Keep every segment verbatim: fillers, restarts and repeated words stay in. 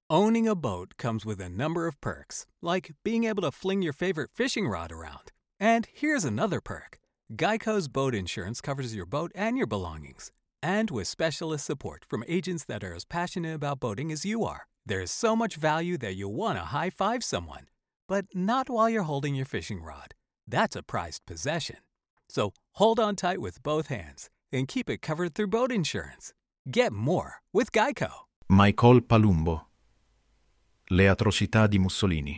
Owning a boat comes with a number of perks, like being able to fling your favorite fishing rod around. And here's another perk. Geico's boat insurance covers your boat and your belongings. And with specialist support from agents that are as passionate about boating as you are, there's so much value that you'll want to high-five someone. But not while you're holding your fishing rod. That's a prized possession. So hold on tight with both hands and keep it covered through boat insurance. Get more with Geico. Michael Palumbo. Le atrocità di Mussolini.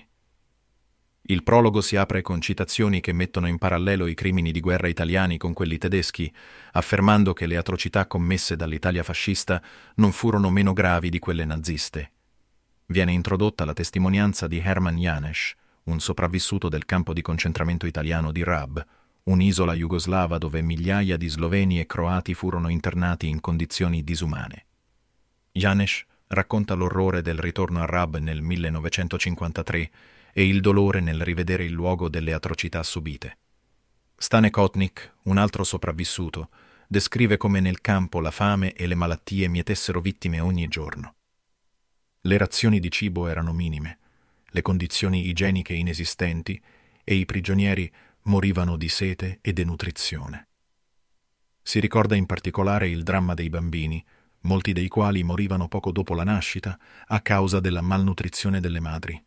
Il prologo si apre con citazioni che mettono in parallelo i crimini di guerra italiani con quelli tedeschi, affermando che le atrocità commesse dall'Italia fascista non furono meno gravi di quelle naziste. Viene introdotta la testimonianza di Hermann Janesch, un sopravvissuto del campo di concentramento italiano di Rab, un'isola jugoslava dove migliaia di sloveni e croati furono internati in condizioni disumane. Janesch racconta l'orrore del ritorno a Rab nel millenovecentocinquantatré e il dolore nel rivedere il luogo delle atrocità subite. Stane Kotnik, un altro sopravvissuto, descrive come nel campo la fame e le malattie mietessero vittime ogni giorno. Le razioni di cibo erano minime, le condizioni igieniche inesistenti e i prigionieri morivano di sete e denutrizione. Si ricorda in particolare il dramma dei bambini, molti dei quali morivano poco dopo la nascita a causa della malnutrizione delle madri.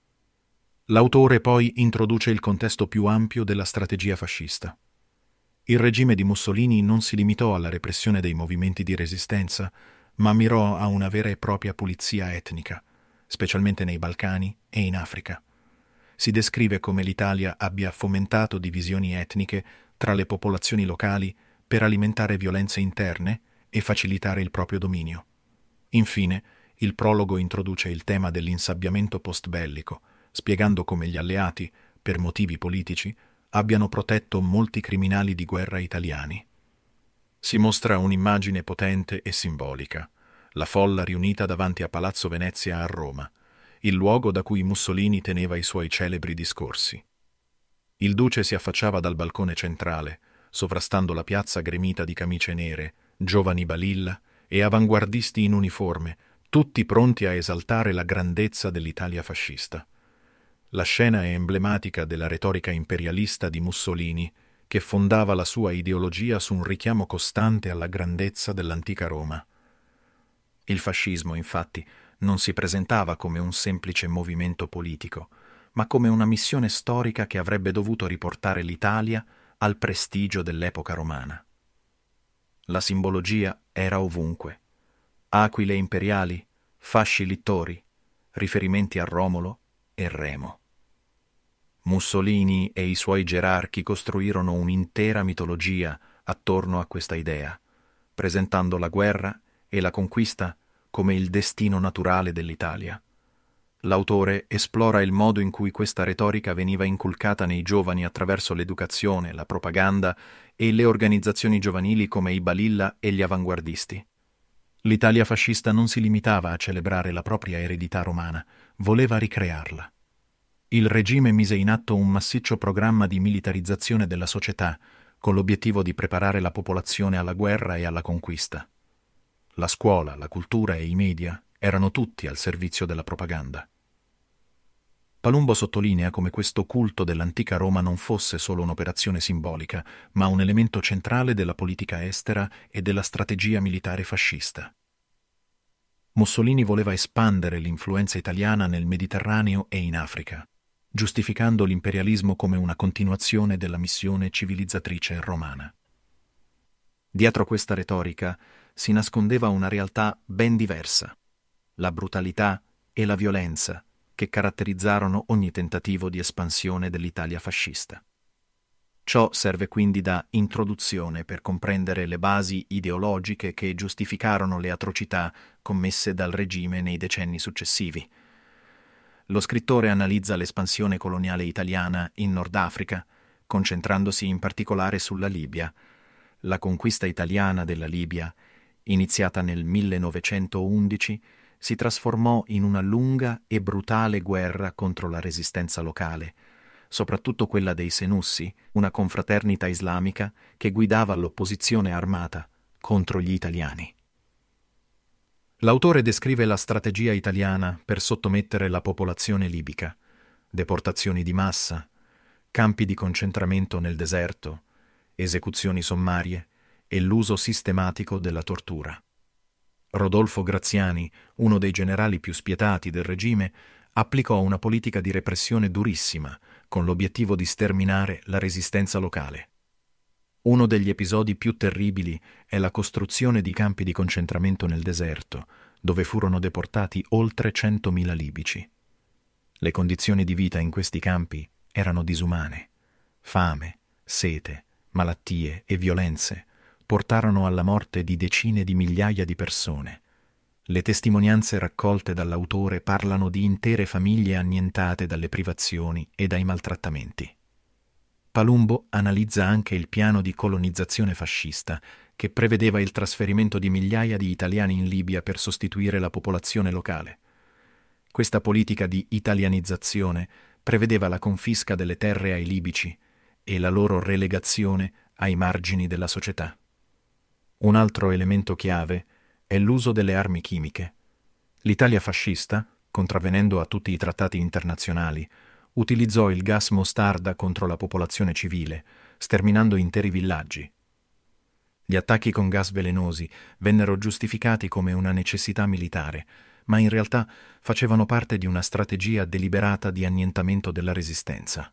L'autore poi introduce il contesto più ampio della strategia fascista. Il regime di Mussolini non si limitò alla repressione dei movimenti di resistenza, ma mirò a una vera e propria pulizia etnica, specialmente nei Balcani e in Africa. Si descrive come l'Italia abbia fomentato divisioni etniche tra le popolazioni locali per alimentare violenze interne e facilitare il proprio dominio. Infine, il prologo introduce il tema dell'insabbiamento post-bellico, spiegando come gli alleati, per motivi politici, abbiano protetto molti criminali di guerra italiani. Si mostra un'immagine potente e simbolica, la folla riunita davanti a Palazzo Venezia a Roma, il luogo da cui Mussolini teneva i suoi celebri discorsi. Il duce si affacciava dal balcone centrale, sovrastando la piazza gremita di camicie nere, giovani balilla e avanguardisti in uniforme, tutti pronti a esaltare la grandezza dell'Italia fascista. La scena è emblematica della retorica imperialista di Mussolini, che fondava la sua ideologia su un richiamo costante alla grandezza dell'antica Roma. Il fascismo, infatti, non si presentava come un semplice movimento politico, ma come una missione storica che avrebbe dovuto riportare l'Italia al prestigio dell'epoca romana. La simbologia era ovunque. Aquile imperiali, fasci littori, riferimenti a Romolo e Remo. Mussolini e i suoi gerarchi costruirono un'intera mitologia attorno a questa idea, presentando la guerra e la conquista come il destino naturale dell'Italia. L'autore esplora il modo in cui questa retorica veniva inculcata nei giovani attraverso l'educazione, la propaganda e le organizzazioni giovanili come i Balilla e gli avanguardisti. L'Italia fascista non si limitava a celebrare la propria eredità romana, voleva ricrearla. Il regime mise in atto un massiccio programma di militarizzazione della società, con l'obiettivo di preparare la popolazione alla guerra e alla conquista. La scuola, la cultura e i media erano tutti al servizio della propaganda. Palumbo sottolinea come questo culto dell'antica Roma non fosse solo un'operazione simbolica, ma un elemento centrale della politica estera e della strategia militare fascista. Mussolini voleva espandere l'influenza italiana nel Mediterraneo e in Africa, giustificando l'imperialismo come una continuazione della missione civilizzatrice romana. Dietro questa retorica si nascondeva una realtà ben diversa, la brutalità e la violenza che caratterizzarono ogni tentativo di espansione dell'Italia fascista. Ciò serve quindi da introduzione per comprendere le basi ideologiche che giustificarono le atrocità commesse dal regime nei decenni successivi. Lo scrittore analizza l'espansione coloniale italiana in Nord Africa, concentrandosi in particolare sulla Libia. La conquista italiana della Libia, iniziata nel millenovecentoundici, si trasformò in una lunga e brutale guerra contro la resistenza locale, soprattutto quella dei Senussi, una confraternita islamica che guidava l'opposizione armata contro gli italiani. L'autore descrive la strategia italiana per sottomettere la popolazione libica, deportazioni di massa, campi di concentramento nel deserto, esecuzioni sommarie e l'uso sistematico della tortura. Rodolfo Graziani, uno dei generali più spietati del regime, applicò una politica di repressione durissima con l'obiettivo di sterminare la resistenza locale. Uno degli episodi più terribili è la costruzione di campi di concentramento nel deserto, dove furono deportati oltre centomila libici. Le condizioni di vita in questi campi erano disumane. Fame, sete, malattie e violenze portarono alla morte di decine di migliaia di persone. Le testimonianze raccolte dall'autore parlano di intere famiglie annientate dalle privazioni e dai maltrattamenti. Palumbo analizza anche il piano di colonizzazione fascista che prevedeva il trasferimento di migliaia di italiani in Libia per sostituire la popolazione locale. Questa politica di italianizzazione prevedeva la confisca delle terre ai libici e la loro relegazione ai margini della società. Un altro elemento chiave è l'uso delle armi chimiche. L'Italia fascista, contravvenendo a tutti i trattati internazionali, utilizzò il gas mostarda contro la popolazione civile, sterminando interi villaggi. Gli attacchi con gas velenosi vennero giustificati come una necessità militare, ma in realtà facevano parte di una strategia deliberata di annientamento della resistenza.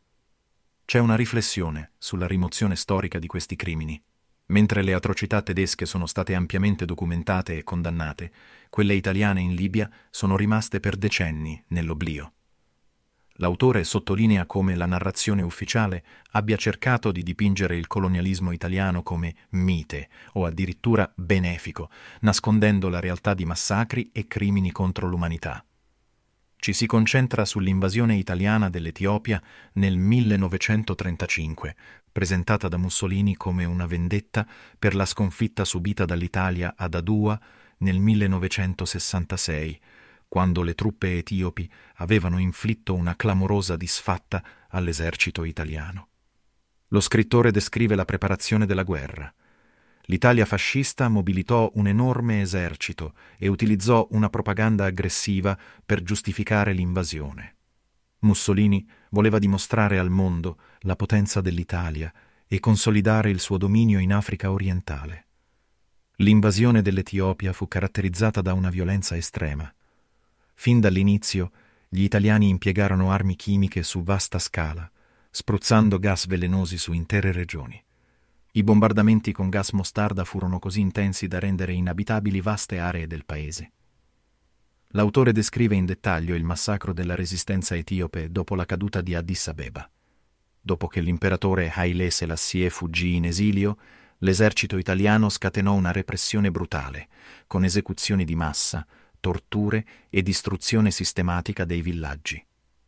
C'è una riflessione sulla rimozione storica di questi crimini. Mentre le atrocità tedesche sono state ampiamente documentate e condannate, quelle italiane in Libia sono rimaste per decenni nell'oblio. L'autore sottolinea come la narrazione ufficiale abbia cercato di dipingere il colonialismo italiano come mite o addirittura benefico, nascondendo la realtà di massacri e crimini contro l'umanità. Ci si concentra sull'invasione italiana dell'Etiopia nel millenovecentotrentacinque, presentata da Mussolini come una vendetta per la sconfitta subita dall'Italia ad Adua nel millenovecentosessantasei, quando le truppe etiopi avevano inflitto una clamorosa disfatta all'esercito italiano. Lo scrittore descrive la preparazione della guerra. L'Italia fascista mobilitò un enorme esercito e utilizzò una propaganda aggressiva per giustificare l'invasione. Mussolini voleva dimostrare al mondo la potenza dell'Italia e consolidare il suo dominio in Africa orientale. L'invasione dell'Etiopia fu caratterizzata da una violenza estrema. Fin dall'inizio gli italiani impiegarono armi chimiche su vasta scala, spruzzando gas velenosi su intere regioni. I bombardamenti con gas mostarda furono così intensi da rendere inabitabili vaste aree del paese. L'autore descrive in dettaglio il massacro della resistenza etiope dopo la caduta di Addis Abeba. Dopo che l'imperatore Haile Selassie fuggì in esilio, l'esercito italiano scatenò una repressione brutale, con esecuzioni di massa, torture e distruzione sistematica dei villaggi.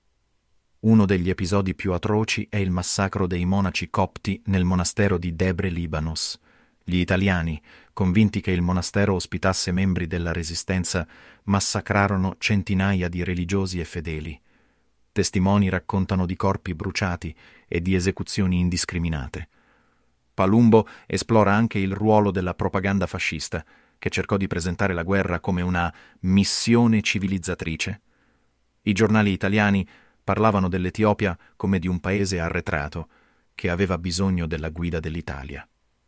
Uno degli episodi più atroci è il massacro dei monaci copti nel monastero di Debre Libanos. Gli italiani, convinti che il monastero ospitasse membri della resistenza, massacrarono centinaia di religiosi e fedeli. Testimoni raccontano di corpi bruciati e di esecuzioni indiscriminate. Palumbo esplora anche il ruolo della propaganda fascista, che cercò di presentare la guerra come una missione civilizzatrice. I giornali italiani parlavano dell'Etiopia come di un paese arretrato che aveva bisogno della guida dell'Italia.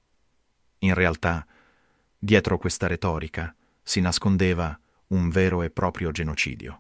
In realtà, dietro questa retorica si nascondeva un vero e proprio genocidio.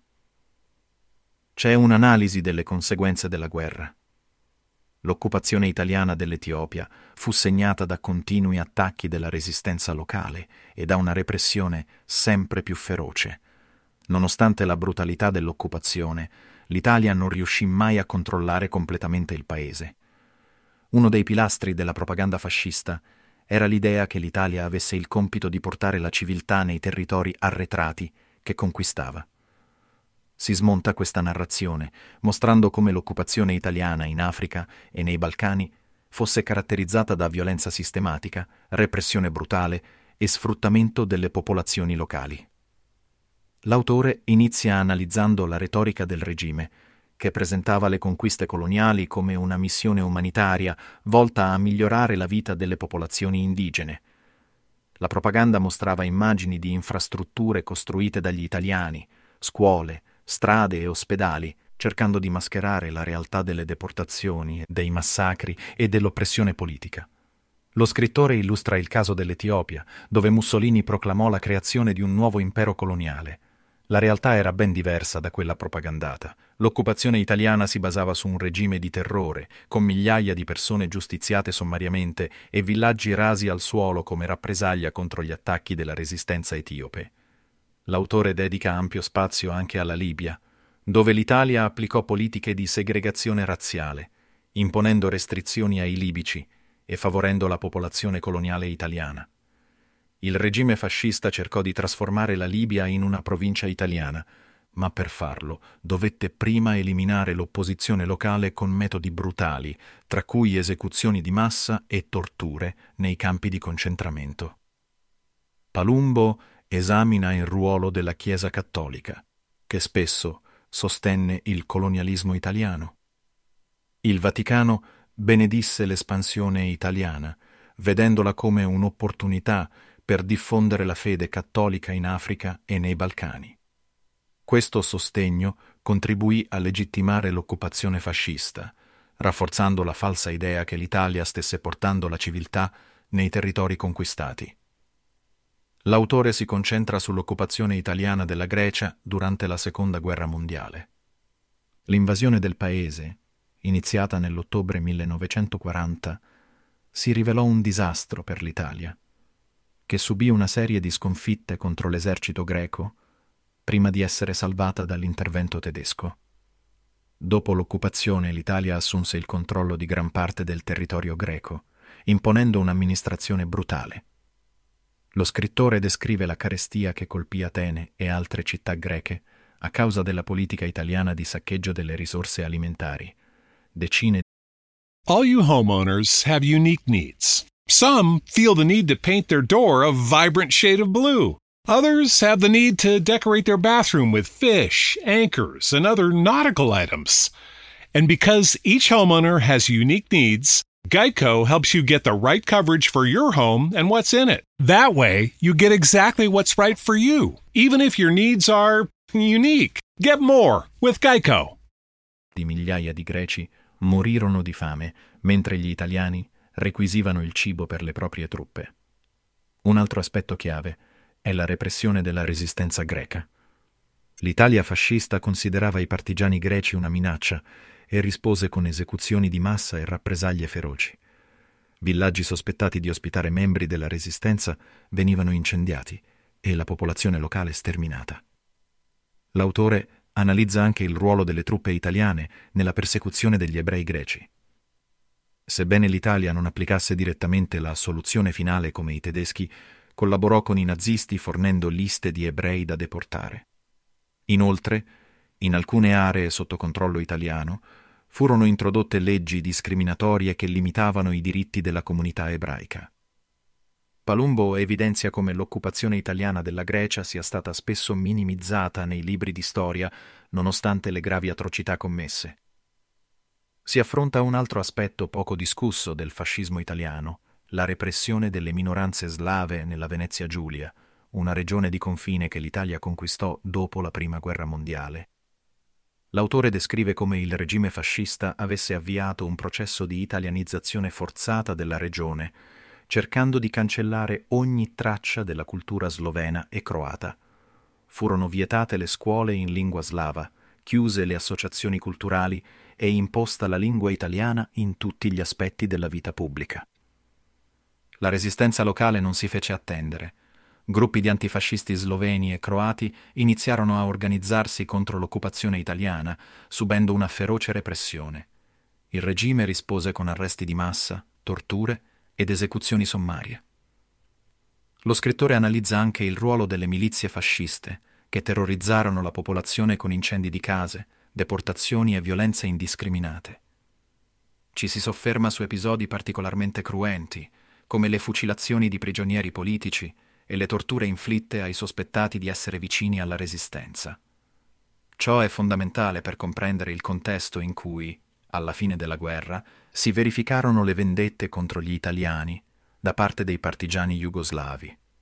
C'è un'analisi delle conseguenze della guerra. L'occupazione italiana dell'Etiopia fu segnata da continui attacchi della resistenza locale e da una repressione sempre più feroce. Nonostante la brutalità dell'occupazione, l'Italia non riuscì mai a controllare completamente il paese. Uno dei pilastri della propaganda fascista era l'idea che l'Italia avesse il compito di portare la civiltà nei territori arretrati che conquistava. Si smonta questa narrazione, mostrando come l'occupazione italiana in Africa e nei Balcani fosse caratterizzata da violenza sistematica, repressione brutale e sfruttamento delle popolazioni locali. L'autore inizia analizzando la retorica del regime, che presentava le conquiste coloniali come una missione umanitaria volta a migliorare la vita delle popolazioni indigene. La propaganda mostrava immagini di infrastrutture costruite dagli italiani, scuole, strade e ospedali, cercando di mascherare la realtà delle deportazioni, dei massacri e dell'oppressione politica. Lo scrittore illustra il caso dell'Etiopia, dove Mussolini proclamò la creazione di un nuovo impero coloniale. La realtà era ben diversa da quella propagandata. L'occupazione italiana si basava su un regime di terrore, con migliaia di persone giustiziate sommariamente e villaggi rasi al suolo come rappresaglia contro gli attacchi della resistenza etiope. L'autore dedica ampio spazio anche alla Libia, dove l'Italia applicò politiche di segregazione razziale, imponendo restrizioni ai libici e favorendo la popolazione coloniale italiana. Il regime fascista cercò di trasformare la Libia in una provincia italiana, ma per farlo dovette prima eliminare l'opposizione locale con metodi brutali, tra cui esecuzioni di massa e torture nei campi di concentramento. Palumbo esamina il ruolo della Chiesa cattolica, che spesso sostenne il colonialismo italiano. Il Vaticano benedisse l'espansione italiana, vedendola come un'opportunità per diffondere la fede cattolica in Africa e nei Balcani. Questo sostegno contribuì a legittimare l'occupazione fascista, rafforzando la falsa idea che l'Italia stesse portando la civiltà nei territori conquistati. L'autore si concentra sull'occupazione italiana della Grecia durante la Seconda Guerra Mondiale. L'invasione del paese, iniziata nell'ottobre millenovecentoquaranta, si rivelò un disastro per l'Italia, che subì una serie di sconfitte contro l'esercito greco prima di essere salvata dall'intervento tedesco. Dopo l'occupazione l'Italia assunse il controllo di gran parte del territorio greco, imponendo un'amministrazione brutale. Lo scrittore descrive la carestia che colpì Atene e altre città greche a causa della politica italiana di saccheggio delle risorse alimentari. Decine All you homeowners have unique needs. Some feel the need to paint their door a vibrant shade of blue. Others have the need to decorate their bathroom with fish, anchors, and other nautical items. And because each homeowner has unique needs, Geico helps you get the right coverage for your home and what's in it. That way, you get exactly what's right for you, even if your needs are unique. Get more with Geico. Di migliaia di greci morirono di fame, mentre gli italiani requisivano il cibo per le proprie truppe. Un altro aspetto chiave è la repressione della resistenza greca. L'Italia fascista considerava i partigiani greci una minaccia e rispose con esecuzioni di massa e rappresaglie feroci. Villaggi sospettati di ospitare membri della resistenza venivano incendiati e la popolazione locale sterminata. L'autore analizza anche il ruolo delle truppe italiane nella persecuzione degli ebrei greci. Sebbene l'Italia non applicasse direttamente la soluzione finale come i tedeschi, collaborò con i nazisti fornendo liste di ebrei da deportare. Inoltre, in alcune aree sotto controllo italiano, furono introdotte leggi discriminatorie che limitavano i diritti della comunità ebraica. Palumbo evidenzia come l'occupazione italiana della Grecia sia stata spesso minimizzata nei libri di storia, nonostante le gravi atrocità commesse. Si affronta un altro aspetto poco discusso del fascismo italiano, la repressione delle minoranze slave nella Venezia Giulia, una regione di confine che l'Italia conquistò dopo la Prima Guerra Mondiale. L'autore descrive come il regime fascista avesse avviato un processo di italianizzazione forzata della regione, cercando di cancellare ogni traccia della cultura slovena e croata. Furono vietate le scuole in lingua slava, chiuse le associazioni culturali e imposta la lingua italiana in tutti gli aspetti della vita pubblica. La resistenza locale non si fece attendere. Gruppi di antifascisti sloveni e croati iniziarono a organizzarsi contro l'occupazione italiana, subendo una feroce repressione. Il regime rispose con arresti di massa, torture ed esecuzioni sommarie. Lo scrittore analizza anche il ruolo delle milizie fasciste, che terrorizzarono la popolazione con incendi di case, deportazioni e violenze indiscriminate. Ci si sofferma su episodi particolarmente cruenti, come le fucilazioni di prigionieri politici e le torture inflitte ai sospettati di essere vicini alla resistenza. Ciò è fondamentale per comprendere il contesto in cui, alla fine della guerra, si verificarono le vendette contro gli italiani da parte dei partigiani jugoslavi.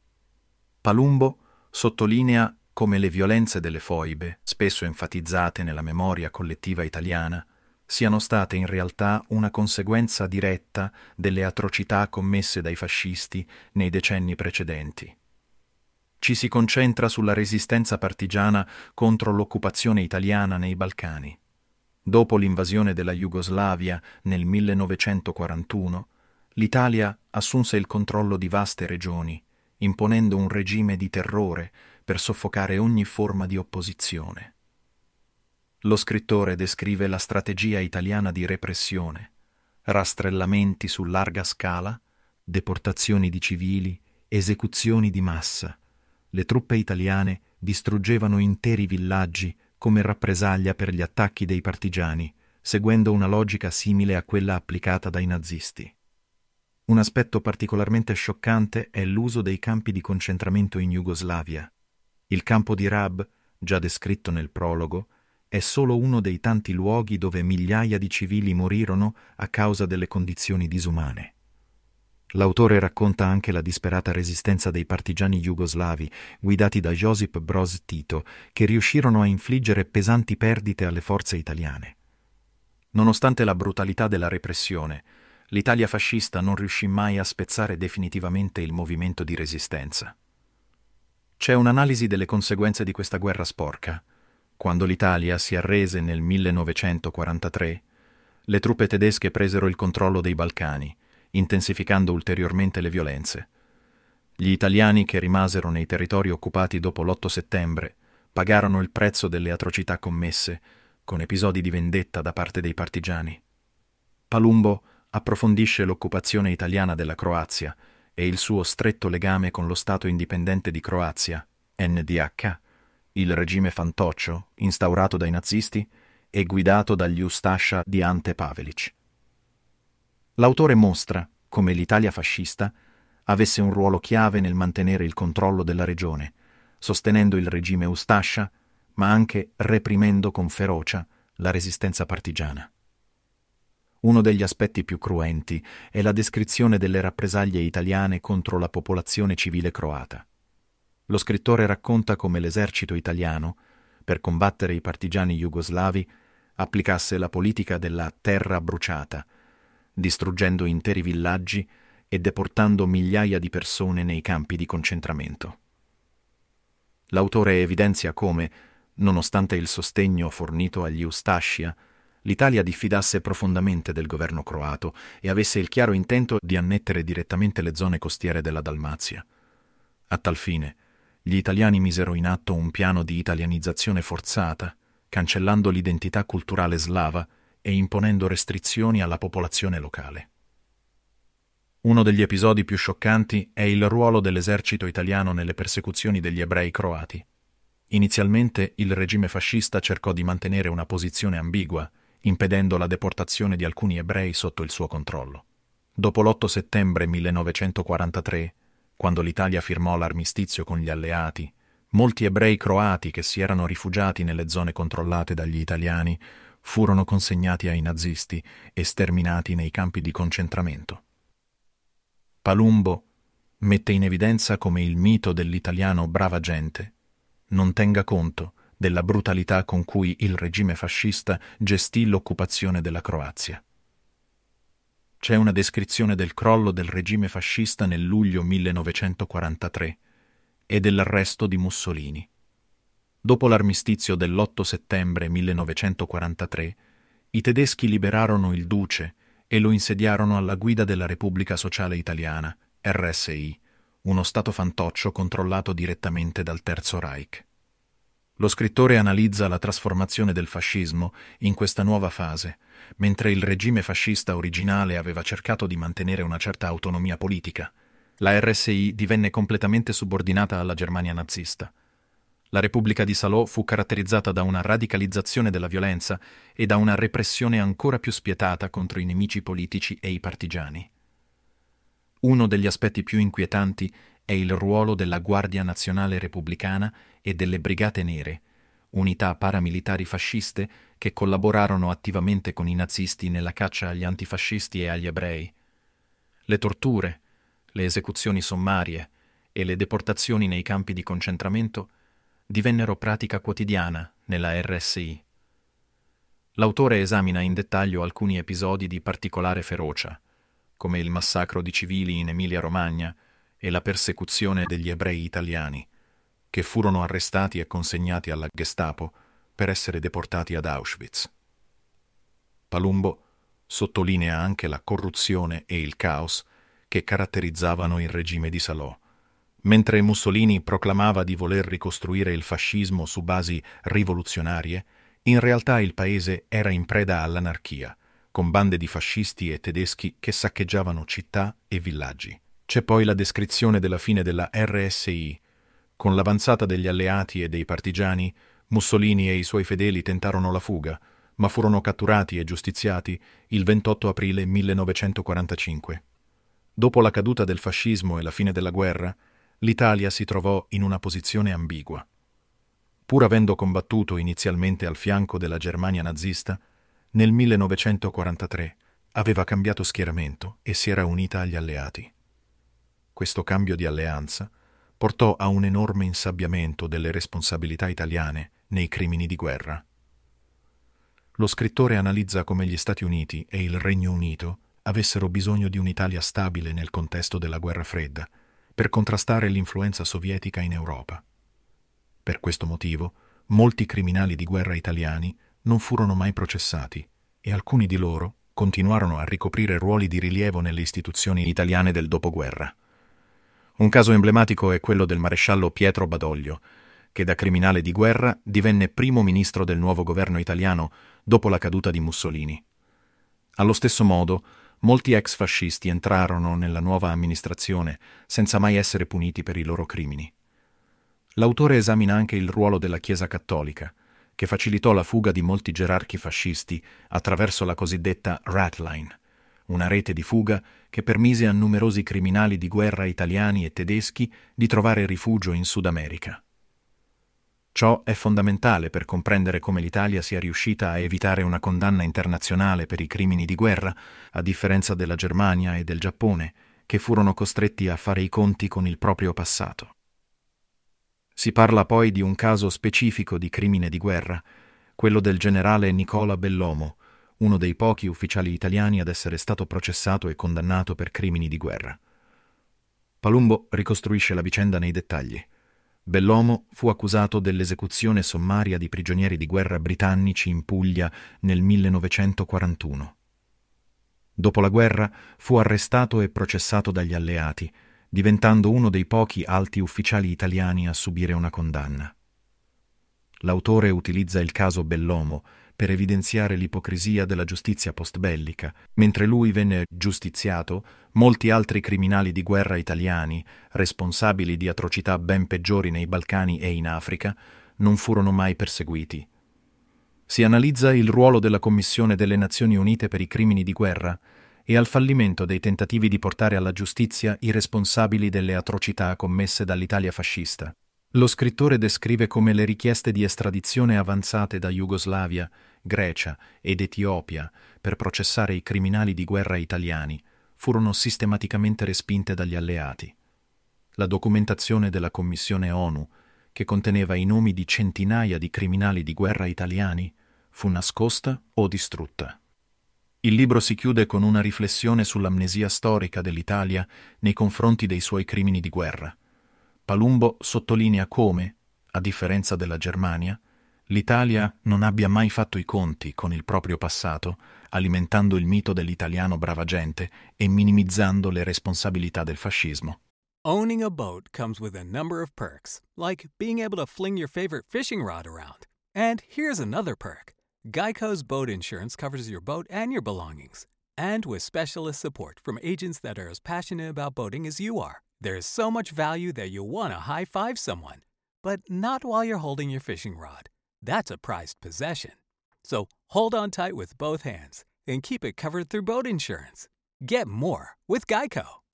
Palumbo sottolinea come le violenze delle foibe, spesso enfatizzate nella memoria collettiva italiana, siano state in realtà una conseguenza diretta delle atrocità commesse dai fascisti nei decenni precedenti. Ci si concentra sulla resistenza partigiana contro l'occupazione italiana nei Balcani. Dopo l'invasione della Jugoslavia nel millenovecentoquarantuno, l'Italia assunse il controllo di vaste regioni, imponendo un regime di terrore per soffocare ogni forma di opposizione. Lo scrittore descrive la strategia italiana di repressione, rastrellamenti su larga scala, deportazioni di civili, esecuzioni di massa. Le truppe italiane distruggevano interi villaggi come rappresaglia per gli attacchi dei partigiani, seguendo una logica simile a quella applicata dai nazisti. Un aspetto particolarmente scioccante è l'uso dei campi di concentramento in Jugoslavia. Il campo di Rab, già descritto nel prologo, è solo uno dei tanti luoghi dove migliaia di civili morirono a causa delle condizioni disumane. L'autore racconta anche la disperata resistenza dei partigiani jugoslavi, guidati da Josip Broz Tito, che riuscirono a infliggere pesanti perdite alle forze italiane. Nonostante la brutalità della repressione, l'Italia fascista non riuscì mai a spezzare definitivamente il movimento di resistenza. C'è un'analisi delle conseguenze di questa guerra sporca. Quando l'Italia si arrese nel millenovecentoquarantatré, le truppe tedesche presero il controllo dei Balcani, intensificando ulteriormente le violenze. Gli italiani che rimasero nei territori occupati dopo l'otto settembre pagarono il prezzo delle atrocità commesse, con episodi di vendetta da parte dei partigiani. Palumbo approfondisce l'occupazione italiana della Croazia e il suo stretto legame con lo Stato indipendente di Croazia, N D H, il regime fantoccio instaurato dai nazisti e guidato dagli Ustascia di Ante Pavelić. L'autore mostra come l'Italia fascista avesse un ruolo chiave nel mantenere il controllo della regione, sostenendo il regime Ustascia, ma anche reprimendo con ferocia la resistenza partigiana. Uno degli aspetti più cruenti è la descrizione delle rappresaglie italiane contro la popolazione civile croata. Lo scrittore racconta come l'esercito italiano, per combattere i partigiani jugoslavi, applicasse la politica della terra bruciata, distruggendo interi villaggi e deportando migliaia di persone nei campi di concentramento. L'autore evidenzia come, nonostante il sostegno fornito agli Ustascia, l'Italia diffidasse profondamente del governo croato e avesse il chiaro intento di annettere direttamente le zone costiere della Dalmazia. A tal fine, gli italiani misero in atto un piano di italianizzazione forzata, cancellando l'identità culturale slava e imponendo restrizioni alla popolazione locale. Uno degli episodi più scioccanti è il ruolo dell'esercito italiano nelle persecuzioni degli ebrei croati. Inizialmente il regime fascista cercò di mantenere una posizione ambigua, impedendo la deportazione di alcuni ebrei sotto il suo controllo. Dopo l'otto settembre millenovecentoquarantatré, quando l'Italia firmò l'armistizio con gli alleati, molti ebrei croati che si erano rifugiati nelle zone controllate dagli italiani furono consegnati ai nazisti e sterminati nei campi di concentramento. Palumbo mette in evidenza come il mito dell'italiano brava gente non tenga conto della brutalità con cui il regime fascista gestì l'occupazione della Croazia. C'è una descrizione del crollo del regime fascista nel luglio millenovecentoquarantatré e dell'arresto di Mussolini. Dopo l'armistizio dell'otto settembre millenovecentoquarantatré, i tedeschi liberarono il duce e lo insediarono alla guida della Repubblica Sociale Italiana, R S I, uno stato fantoccio controllato direttamente dal Terzo Reich. Lo scrittore analizza la trasformazione del fascismo in questa nuova fase, mentre il regime fascista originale aveva cercato di mantenere una certa autonomia politica. La R S I divenne completamente subordinata alla Germania nazista. La Repubblica di Salò fu caratterizzata da una radicalizzazione della violenza e da una repressione ancora più spietata contro i nemici politici e i partigiani. Uno degli aspetti più inquietanti è il ruolo della Guardia Nazionale Repubblicana e delle Brigate Nere, unità paramilitari fasciste che collaborarono attivamente con i nazisti nella caccia agli antifascisti e agli ebrei. Le torture, le esecuzioni sommarie e le deportazioni nei campi di concentramento divennero pratica quotidiana nella R S I. L'autore esamina in dettaglio alcuni episodi di particolare ferocia, come il massacro di civili in Emilia-Romagna e la persecuzione degli ebrei italiani, che furono arrestati e consegnati alla Gestapo per essere deportati ad Auschwitz. Palumbo sottolinea anche la corruzione e il caos che caratterizzavano il regime di Salò. Mentre Mussolini proclamava di voler ricostruire il fascismo su basi rivoluzionarie, in realtà il paese era in preda all'anarchia, con bande di fascisti e tedeschi che saccheggiavano città e villaggi. C'è poi la descrizione della fine della R S I. Con l'avanzata degli alleati e dei partigiani, Mussolini e i suoi fedeli tentarono la fuga, ma furono catturati e giustiziati il ventotto aprile millenovecentoquarantacinque. Dopo la caduta del fascismo e la fine della guerra, l'Italia si trovò in una posizione ambigua. Pur avendo combattuto inizialmente al fianco della Germania nazista, nel millenovecentoquarantatré aveva cambiato schieramento e si era unita agli alleati. Questo cambio di alleanza portò a un enorme insabbiamento delle responsabilità italiane nei crimini di guerra. Lo scrittore analizza come gli Stati Uniti e il Regno Unito avessero bisogno di un'Italia stabile nel contesto della Guerra Fredda per contrastare l'influenza sovietica in Europa. Per questo motivo, molti criminali di guerra italiani non furono mai processati e alcuni di loro continuarono a ricoprire ruoli di rilievo nelle istituzioni italiane del dopoguerra. Un caso emblematico è quello del maresciallo Pietro Badoglio, che da criminale di guerra divenne primo ministro del nuovo governo italiano dopo la caduta di Mussolini. Allo stesso modo, molti ex fascisti entrarono nella nuova amministrazione senza mai essere puniti per i loro crimini. L'autore esamina anche il ruolo della Chiesa cattolica, che facilitò la fuga di molti gerarchi fascisti attraverso la cosiddetta Rat Line, una rete di fuga che permise a numerosi criminali di guerra italiani e tedeschi di trovare rifugio in Sud America. Ciò è fondamentale per comprendere come l'Italia sia riuscita a evitare una condanna internazionale per i crimini di guerra, a differenza della Germania e del Giappone, che furono costretti a fare i conti con il proprio passato. Si parla poi di un caso specifico di crimine di guerra, quello del generale Nicola Bellomo, uno dei pochi ufficiali italiani ad essere stato processato e condannato per crimini di guerra. Palumbo ricostruisce la vicenda nei dettagli. Bellomo fu accusato dell'esecuzione sommaria di prigionieri di guerra britannici in Puglia nel millenovecentoquarantuno. Dopo la guerra fu arrestato e processato dagli alleati, diventando uno dei pochi alti ufficiali italiani a subire una condanna. L'autore utilizza il caso Bellomo per evidenziare l'ipocrisia della giustizia postbellica. Mentre lui venne giustiziato, molti altri criminali di guerra italiani, responsabili di atrocità ben peggiori nei Balcani e in Africa, non furono mai perseguiti. Si analizza il ruolo della Commissione delle Nazioni Unite per i crimini di guerra e al fallimento dei tentativi di portare alla giustizia i responsabili delle atrocità commesse dall'Italia fascista. Lo scrittore descrive come le richieste di estradizione avanzate da Jugoslavia, Grecia ed Etiopia per processare i criminali di guerra italiani furono sistematicamente respinte dagli alleati. La documentazione della Commissione ONU, che conteneva i nomi di centinaia di criminali di guerra italiani, fu nascosta o distrutta. Il libro si chiude con una riflessione sull'amnesia storica dell'Italia nei confronti dei suoi crimini di guerra. Palumbo sottolinea come, a differenza della Germania, l'Italia non abbia mai fatto i conti con il proprio passato, alimentando il mito dell'italiano brava gente e minimizzando le responsabilità del fascismo. Owning a boat comes with a number of perks, like being able to fling your favorite fishing rod around. And here's another perk. Geico's boat insurance covers your boat and your belongings. And with specialist support from agents that are as passionate about boating as you are. There's so much value that you'll want to high-five someone. But not while you're holding your fishing rod. That's a prized possession. So hold on tight with both hands and keep it covered through boat insurance. Get more with Geico.